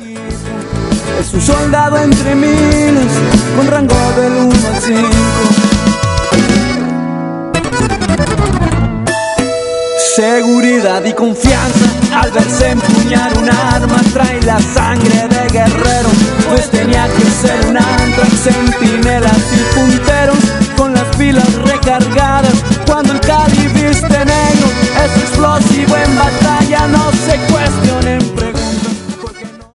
Es un soldado entre miles, con rango del 1 al 5. Seguridad y confianza, al verse empuñar un arma trae la sangre